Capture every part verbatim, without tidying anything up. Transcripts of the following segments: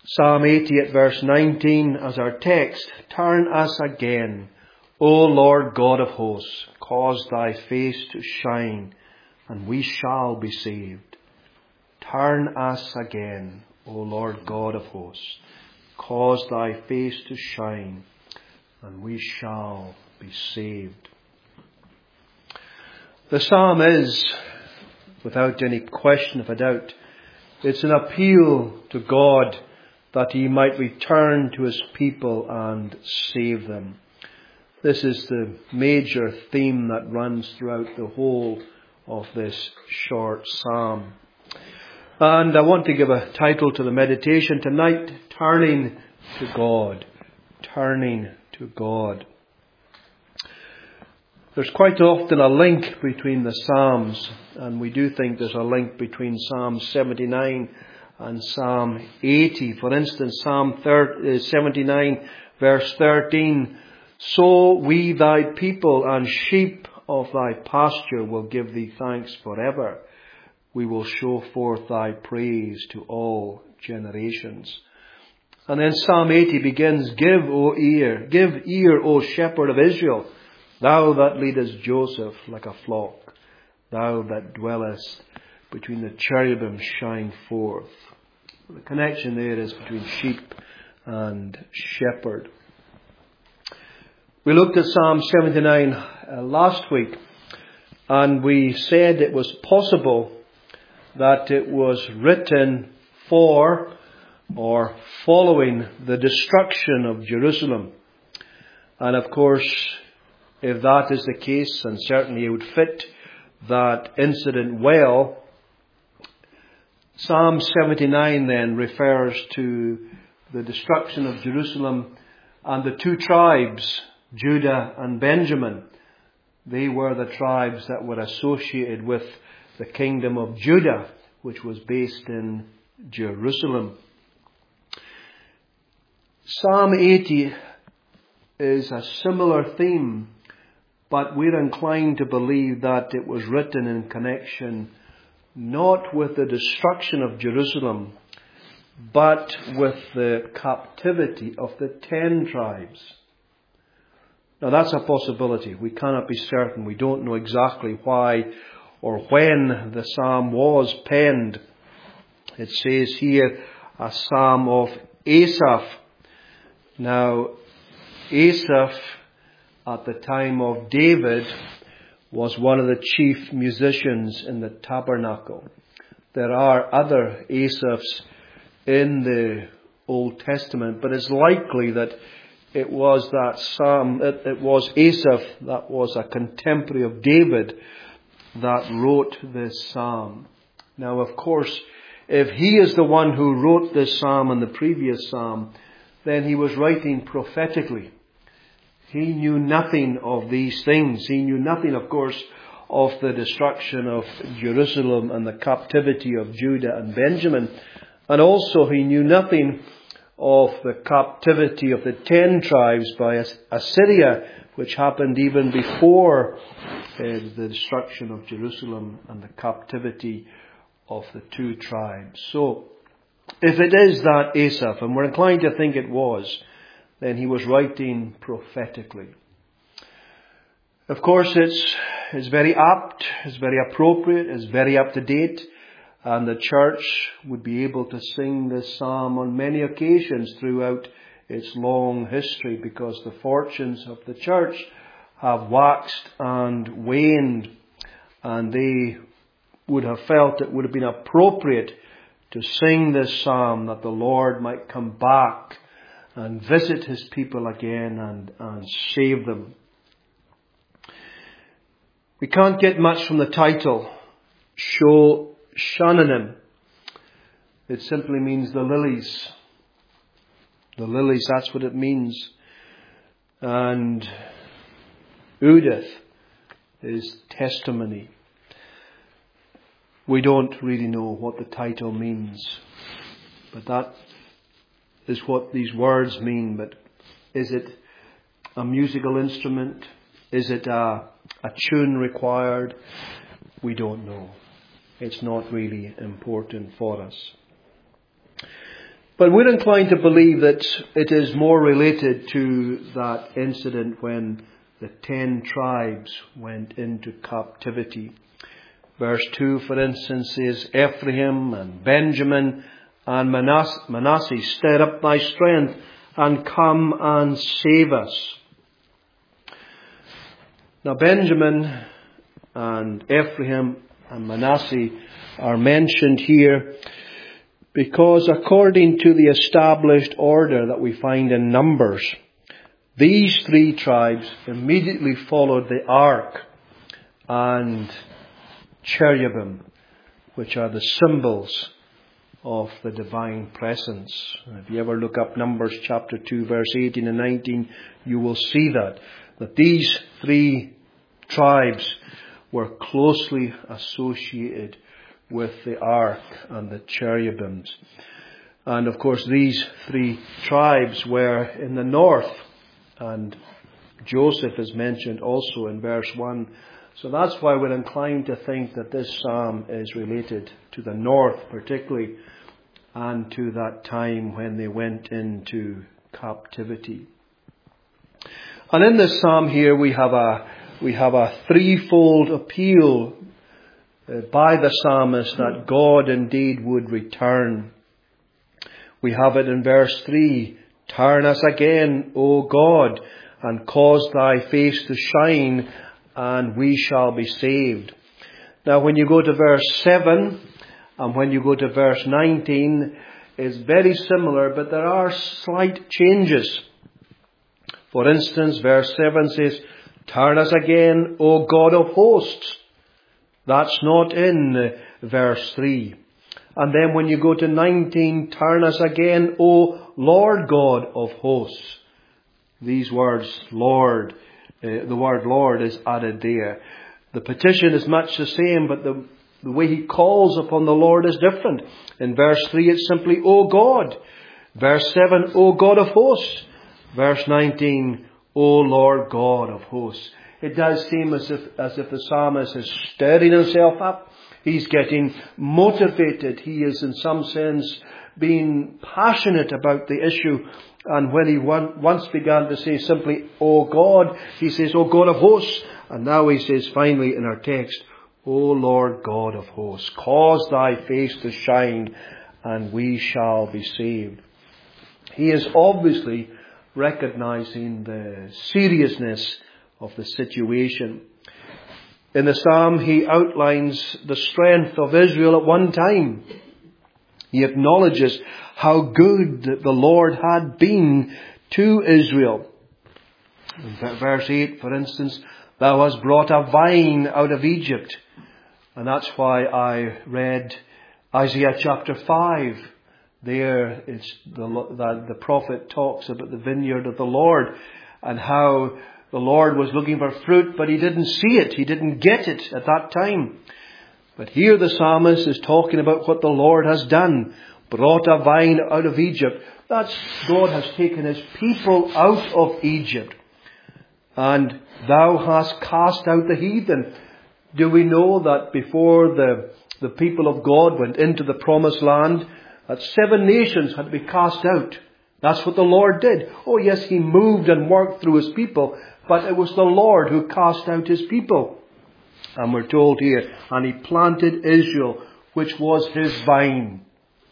Psalm eighty at verse nineteen as our text. Turn us again, O Lord God of hosts, cause thy face to shine, and we shall be saved. Turn us again, O Lord God of hosts, cause thy face to shine, and we shall be saved. The psalm is, without any question of a doubt, it's an appeal to God that he might return to his people and save them. This is the major theme that runs throughout the whole of this short psalm. And I want to give a title to the meditation tonight, Turning to God. Turning to God. There's quite often a link between the Psalms, and we do think there's a link between Psalm seventy-nine and Psalm eighty. For instance, Psalm seventy-nine verse thirteen, So we thy people and sheep of thy pasture will give thee thanks forever. We will show forth thy praise to all generations. And then Psalm eighty begins, Give, O ear, give ear, O shepherd of Israel, thou that leadest Joseph like a flock, thou that dwellest between the cherubim shine forth. The connection there is between sheep and shepherd. We looked at Psalm seventy-nine uh, last week, and we said it was possible that it was written for or following the destruction of Jerusalem. And of course, if that is the case, and certainly it would fit that incident well, Psalm seventy-nine then refers to the destruction of Jerusalem and the two tribes, Judah and Benjamin. They were the tribes that were associated with the kingdom of Judah, which was based in Jerusalem. Psalm eighty is a similar theme, but we're inclined to believe that it was written in connection not with the destruction of Jerusalem, but with the captivity of the ten tribes. Now that's a possibility. We cannot be certain. We don't know exactly why or when the psalm was penned. It says here, a psalm of Asaph. Now, Asaph, at the time of David, was one of the chief musicians in the tabernacle. There are other Asaphs in the Old Testament, but it's likely that it was that psalm, it, it was Asaph that was a contemporary of David that wrote this psalm. Now, of course, if he is the one who wrote this psalm and the previous psalm, then he was writing prophetically. He knew nothing of these things. He knew nothing, of course, of the destruction of Jerusalem and the captivity of Judah and Benjamin. And also he knew nothing of the captivity of the ten tribes by Assyria, which happened even before uh, the destruction of Jerusalem and the captivity of the two tribes. So, if it is that Asaph, and we're inclined to think it was, then he was writing prophetically. Of course, it's, it's very apt, it's very appropriate, it's very up to date, and the church would be able to sing this psalm on many occasions throughout its long history, because the fortunes of the church have waxed and waned, and they would have felt it would have been appropriate to sing this psalm that the Lord might come back and visit his people again and, and save them. We can't get much from the title, Sho Shananim. It simply means the lilies. The lilies, that's what it means. And Udith is testimony. We don't really know what the title means, but that is what these words mean. But is it a musical instrument? Is it a, a tune required? We don't know. It's not really important for us. But we're inclined to believe that it is more related to that incident when the ten tribes went into captivity. Verse two, for instance, says, Ephraim and Benjamin and Manasseh, Manasseh, stir up thy strength and come and save us. Now Benjamin and Ephraim and Manasseh are mentioned here because according to the established order that we find in Numbers, these three tribes immediately followed the ark and cherubim, which are the symbols of the divine presence. If you ever look up Numbers chapter two, verse eighteen and nineteen, you will see that, that these three tribes were closely associated with the ark and the cherubims. And of course these three tribes were in the north, and Joseph is mentioned also in verse one. So that's why we're inclined to think that this psalm is related to the north particularly, and to that time when they went into captivity. And in this psalm here we have a we have a threefold appeal uh, by the psalmist that God indeed would return. We have it in verse three, turn us again, O God, and cause thy face to shine, and we shall be saved. Now when you go to verse seven, and when you go to verse nineteen, it's very similar, but there are slight changes. For instance, verse seven says, turn us again, O God of hosts. That's not in verse three. And then when you go to nineteen, turn us again, O Lord God of hosts. These words, Lord, uh, the word Lord is added there. The petition is much the same, but the, the way he calls upon the Lord is different. In verse three, it's simply, O God. Verse seven, O God of hosts. Verse nineteen, O Lord God of hosts. It does seem as if, as if the psalmist is stirring himself up. He's getting motivated. He is in some sense being passionate about the issue. And when he once began to say simply, O God, he says, O God of hosts. And now he says finally in our text, O Lord God of hosts, cause thy face to shine, and we shall be saved. He is obviously recognizing the seriousness of the situation. In the psalm, he outlines the strength of Israel at one time. He acknowledges how good the Lord had been to Israel. In verse eight, for instance, thou hast brought a vine out of Egypt. And that's why I read Isaiah chapter five. There it's the, the, the prophet talks about the vineyard of the Lord and how the Lord was looking for fruit, but he didn't see it. He didn't get it at that time. But here the psalmist is talking about what the Lord has done. Brought a vine out of Egypt. That's God has taken his people out of Egypt. And thou hast cast out the heathen. Do we know that before the, the people of God went into the promised land, that seven nations had to be cast out? That's what the Lord did. Oh yes, he moved and worked through his people, but it was the Lord who cast out his people. And we're told here, and he planted Israel, which was his vine.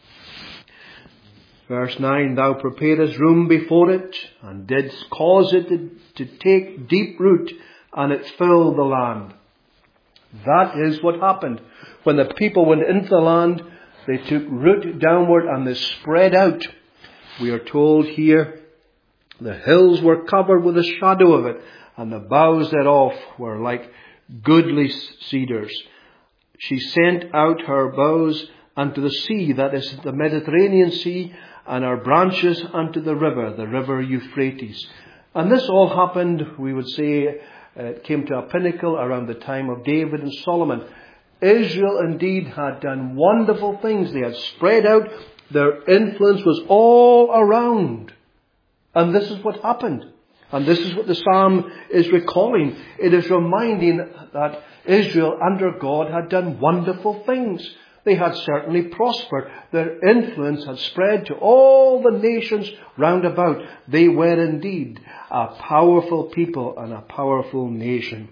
Verse nine, thou preparest room before it, and didst cause it to, to take deep root, and it filled the land. That is what happened. When the people went into the land, they took root downward and they spread out. We are told here, the hills were covered with the shadow of it, and the boughs thereof were like goodly cedars. She sent out her boughs unto the sea, that is the Mediterranean Sea, and her branches unto the river, the river Euphrates. And this all happened, we would say, uh, it came to a pinnacle around the time of David and Solomon. Israel indeed had done wonderful things. They had spread out. Their influence was all around. And this is what happened. And this is what the psalm is recalling. It is reminding that Israel under God had done wonderful things. They had certainly prospered. Their influence had spread to all the nations round about. They were indeed a powerful people and a powerful nation.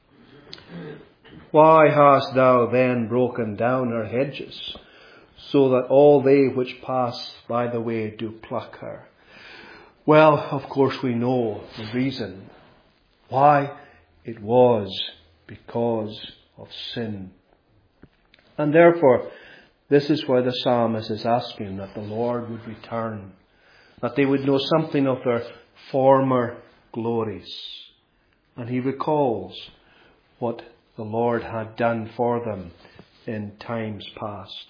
Why hast thou then broken down her hedges, so that all they which pass by the way do pluck her? Well, of course we know the reason. Why? It was because of sin. And therefore, this is why the psalmist is asking that the Lord would return, that they would know something of their former glories. And he recalls what the Lord had done for them in times past.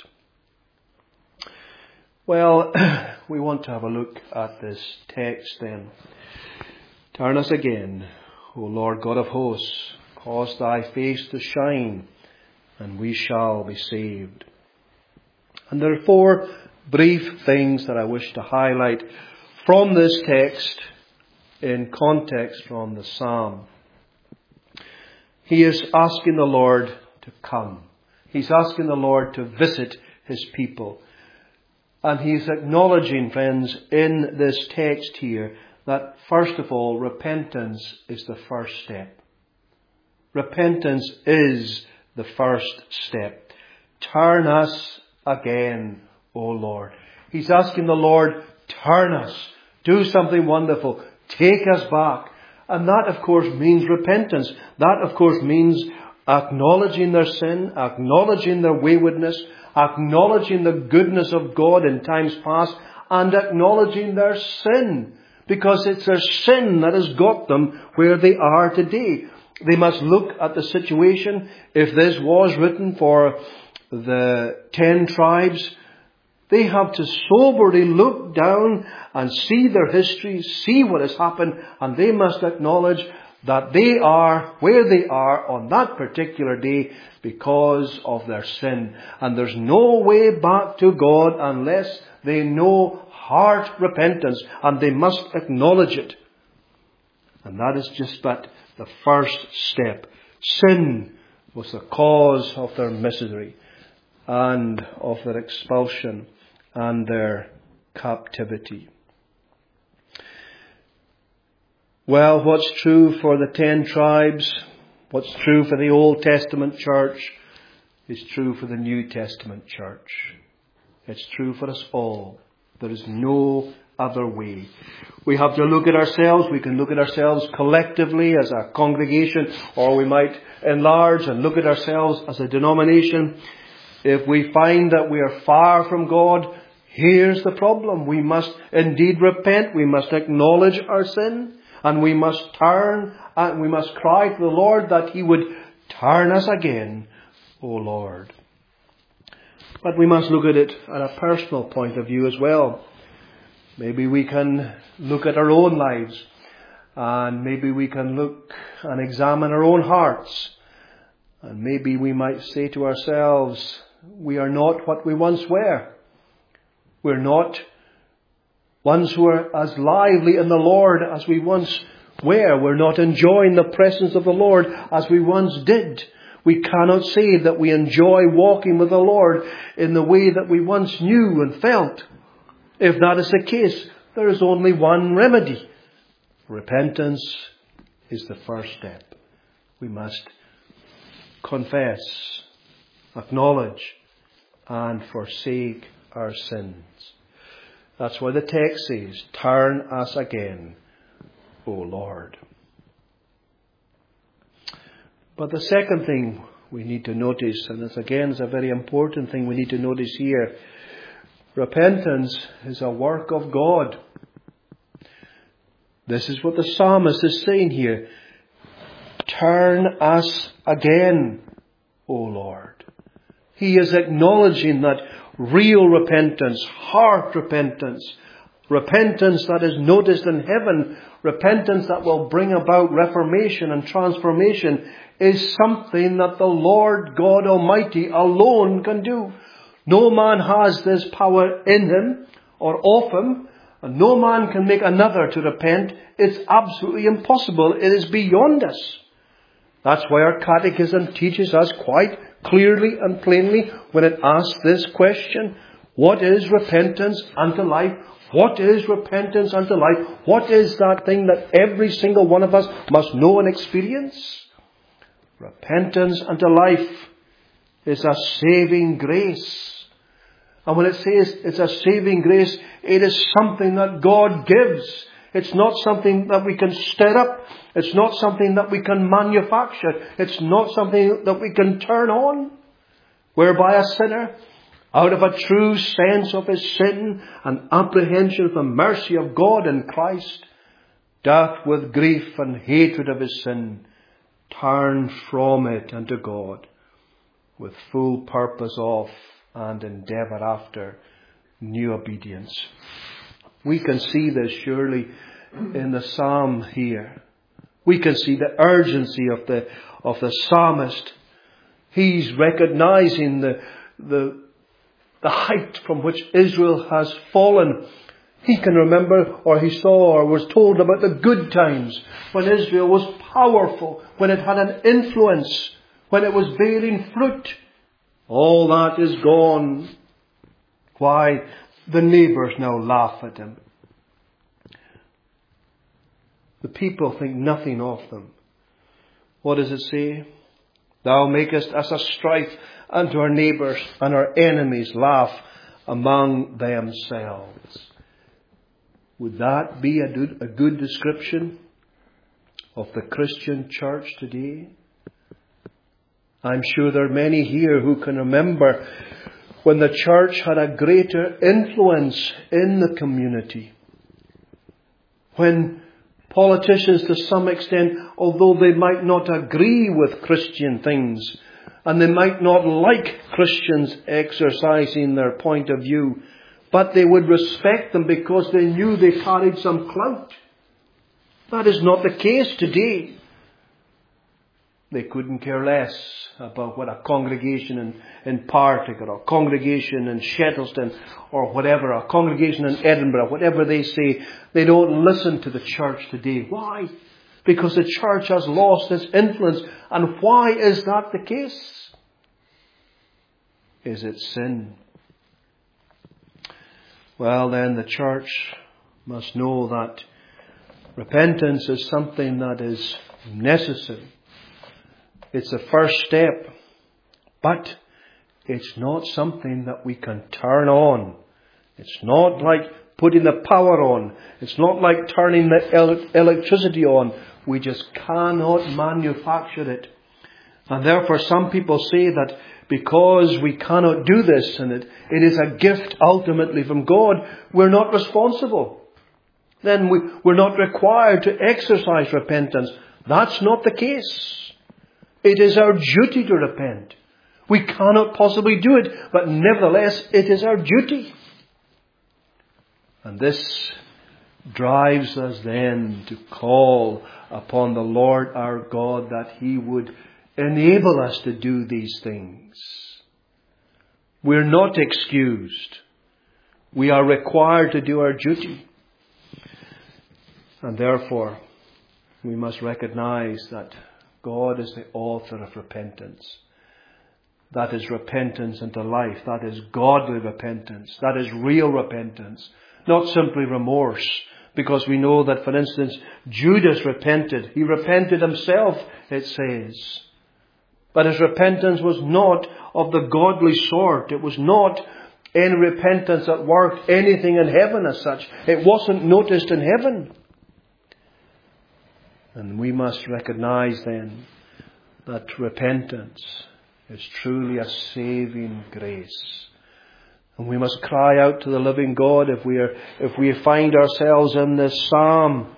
Well, we want to have a look at this text then. Turn us again, O Lord God of hosts, cause thy face to shine, and we shall be saved. And there are four brief things that I wish to highlight from this text in context from the psalm. He is asking the Lord to come. He's asking the Lord to visit his people. And he's acknowledging, friends, in this text here, that first of all, repentance is the first step. Repentance is the first step. Turn us again, O Lord. He's asking the Lord, turn us. Do something wonderful. Take us back. And that, of course, means repentance. That, of course, means acknowledging their sin, acknowledging their waywardness, acknowledging the goodness of God in times past, and acknowledging their sin. Because it's their sin that has got them where they are today. They must look at the situation. If this was written for the ten tribes, they have to soberly look down and see their history, see what has happened, and they must acknowledge that they are where they are on that particular day because of their sin. And there's no way back to God unless they know heart repentance, and they must acknowledge it. And that is just but the first step. Sin was the cause of their misery and of their expulsion and their captivity. Well, what's true for the ten tribes, what's true for the Old Testament church, is true for the New Testament church. It's true for us all. There is no other way. We have to look at ourselves. We can look at ourselves collectively as a congregation, or we might enlarge and look at ourselves as a denomination. If we find that we are far from God, here's the problem. We must indeed repent. We must acknowledge our sin. And we must turn and we must cry to the Lord that He would turn us again, O Lord. But we must look at it at a personal point of view as well. Maybe we can look at our own lives, and maybe we can look and examine our own hearts. And maybe we might say to ourselves, we are not what we once were. We're not ones who are as lively in the Lord as we once were. We're not enjoying the presence of the Lord as we once did. We cannot say that we enjoy walking with the Lord in the way that we once knew and felt. If that is the case, there is only one remedy. Repentance is the first step. We must confess, acknowledge, and forsake our sins. That's why the text says, turn us again, O Lord. But the second thing we need to notice, and this again is a very important thing we need to notice here, repentance is a work of God. This is what the psalmist is saying here. Turn us again, O Lord. He is acknowledging that real repentance, heart repentance, repentance that is noticed in heaven, repentance that will bring about reformation and transformation, is something that the Lord God Almighty alone can do. No man has this power in him or of him, and no man can make another to repent. It's absolutely impossible. It is beyond us. That's why our catechism teaches us quite clearly and plainly when it asks this question. What is repentance unto life? What is repentance unto life? What is that thing that every single one of us must know and experience? Repentance unto life is a saving grace. And when it says it's a saving grace, it is something that God gives. It's not something that we can stir up. It's not something that we can manufacture. It's not something that we can turn on. Whereby a sinner, out of a true sense of his sin and apprehension of the mercy of God in Christ, doth with grief and hatred of his sin turn from it unto God, with full purpose of and endeavour after new obedience. We can see this surely in the psalm here. We can see the urgency of the of the psalmist. He's recognizing the the the height from which Israel has fallen. He can remember, or he saw, or was told about the good times when Israel was powerful, when it had an influence, when it was bearing fruit. All that is gone. Why? The neighbours now laugh at him. The people think nothing of them. What does it say? Thou makest us a strife unto our neighbours, and our enemies laugh among themselves. Would that be a good, a good description of the Christian church today? I'm sure there are many here who can remember when the church had a greater influence in the community. When politicians, to some extent, although they might not agree with Christian things, and they might not like Christians exercising their point of view, but they would respect them because they knew they carried some clout. That is not the case today. They couldn't care less about what a congregation in, in Partick or a congregation in Shettleston or whatever, a congregation in Edinburgh, whatever they say. They don't listen to the church today. Why? Because the church has lost its influence. And why is that the case? Is it sin? Well, then the church must know that repentance is something that is necessary. It's the first step, but it's not something that we can turn on. It's not like putting the power on. It's not like turning the el- electricity on. We just cannot manufacture it. And therefore some people say that because we cannot do this and it, it is a gift ultimately from God, we're not responsible. Then we, we're not required to exercise repentance. That's not the case. It is our duty to repent. We cannot possibly do it, but nevertheless it is our duty. And this drives us then to call upon the Lord our God that He would enable us to do these things. We're not excused. We are required to do our duty. And therefore, we must recognize that God is the author of repentance. That is repentance unto life. That is godly repentance. That is real repentance. Not simply remorse. Because we know that, for instance, Judas repented. He repented himself, it says. But his repentance was not of the godly sort. It was not any repentance that worked anything in heaven as such. It wasn't noticed in heaven. And we must recognize then that repentance is truly a saving grace. And we must cry out to the living God if we are, if we find ourselves in this psalm.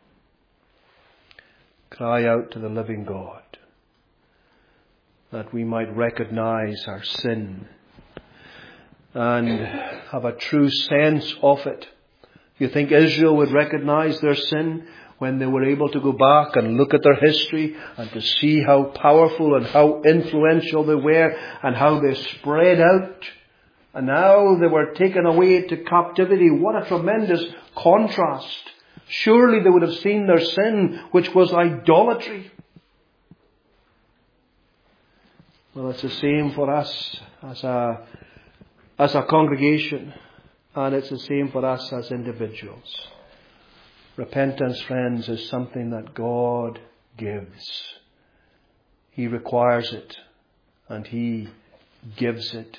Cry out to the living God that we might recognize our sin and have a true sense of it. You think Israel would recognize their sin when they were able to go back and look at their history and to see how powerful and how influential they were and how they spread out? And now they were taken away to captivity. What a tremendous contrast. Surely they would have seen their sin, which was idolatry. Well, it's the same for us as a, as a congregation, and it's the same for us as individuals. Repentance, friends, is something that God gives. He requires it, and He gives it.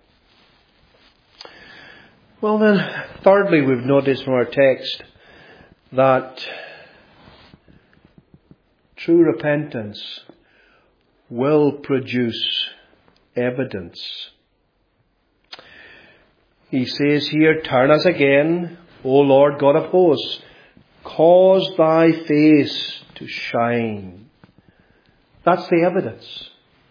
Well then, thirdly, we've noticed from our text that true repentance will produce evidence. He says here, "Turn us again, O Lord God of hosts, cause thy face to shine." That's the evidence.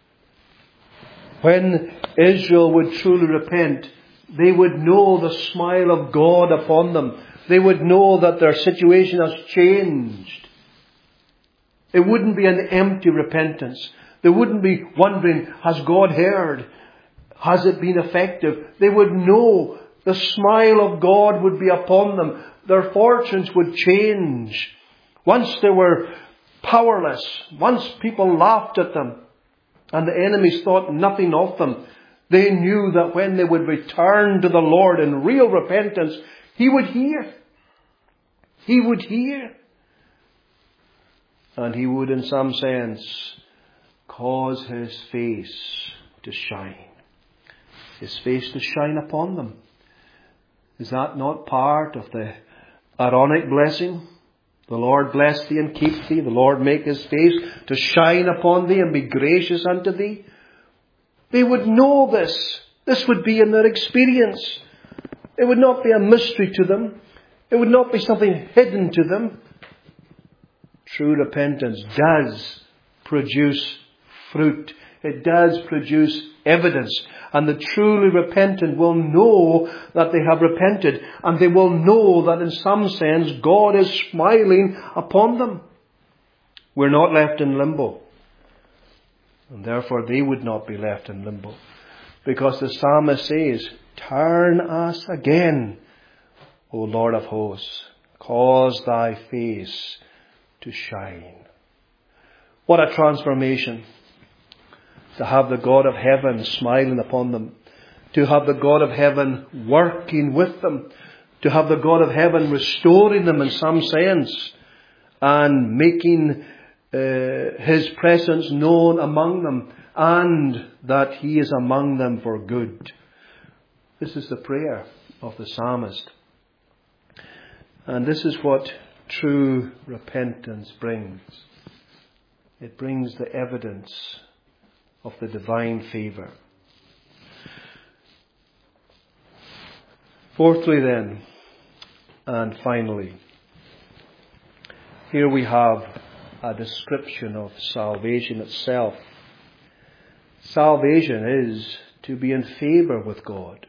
When Israel would truly repent, they would know the smile of God upon them. They would know that their situation has changed. It wouldn't be an empty repentance. They wouldn't be wondering, has God heard? Has it been effective? They would know the smile of God would be upon them. Their fortunes would change. Once they were powerless, once people laughed at them, and the enemies thought nothing of them, they knew that when they would return to the Lord in real repentance, He would hear. He would hear. And He would, in some sense, cause His face to shine. His face to shine upon them. Is that not part of the Aaronic blessing? The Lord bless thee and keep thee. The Lord make His face to shine upon thee and be gracious unto thee. They would know this. This would be in their experience. It would not be a mystery to them. It would not be something hidden to them. True repentance does produce fruit. It does produce evidence. And the truly repentant will know that they have repented. And they will know that in some sense God is smiling upon them. We're not left in limbo. And therefore they would not be left in limbo. Because the psalmist says, "Turn us again, O Lord of hosts. Cause thy face to shine." What a transformation. To have the God of heaven smiling upon them. To have the God of heaven working with them. To have the God of heaven restoring them in some sense. And making uh, His presence known among them. And that He is among them for good. This is the prayer of the psalmist. And this is what true repentance brings. It brings the evidence of the divine favour. Fourthly then, and finally, here we have a description of salvation itself. Salvation is to be in favour with God.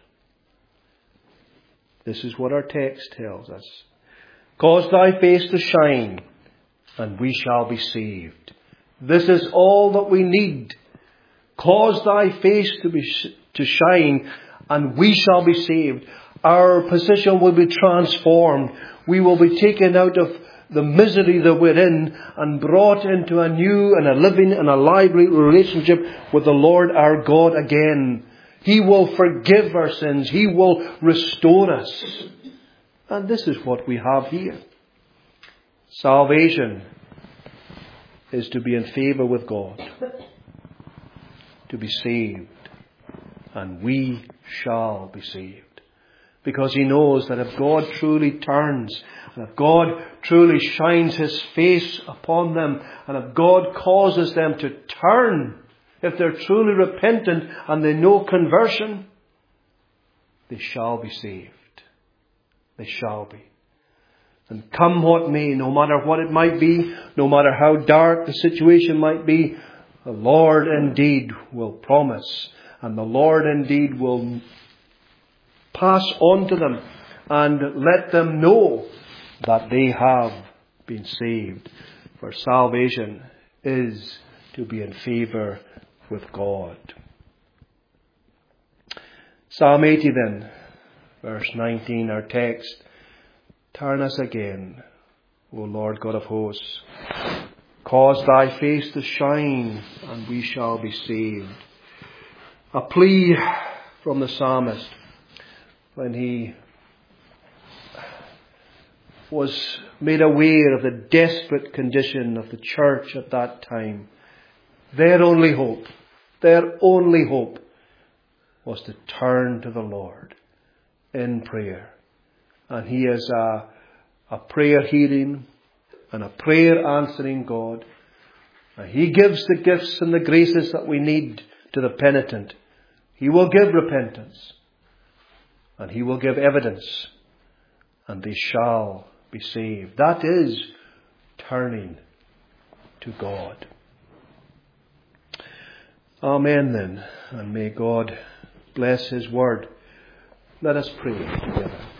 This is what our text tells us. "Cause thy face to shine, and we shall be saved." This is all that we need. Cause thy face to be to shine, and we shall be saved. Our position will be transformed. We will be taken out of the misery that we're in and brought into a new and a living and a lively relationship with the Lord our God again. He will forgive our sins. He will restore us. And this is what we have here. Salvation is to be in favour with God. To be saved. And we shall be saved. Because He knows that if God truly turns, and if God truly shines His face upon them, and if God causes them to turn, if they're truly repentant and they know conversion, they shall be saved. They shall be. And come what may, no matter what it might be, no matter how dark the situation might be, the Lord indeed will promise, and the Lord indeed will pass on to them and let them know that they have been saved. For salvation is to be in favour with God. Psalm eighty then, verse nineteen, our text. "Turn us again, O Lord God of hosts. Cause thy face to shine, and we shall be saved. a plea from the psalmist when he was made aware of the desperate condition of the church at that time. Their only hope, their only hope was to turn to the Lord in prayer. And He is a, a prayer hearing and a prayer answering God. And He gives the gifts and the graces that we need to the penitent. He will give repentance. And He will give evidence. And they shall be saved. That is turning to God. Amen then. And may God bless His word. Let us pray together.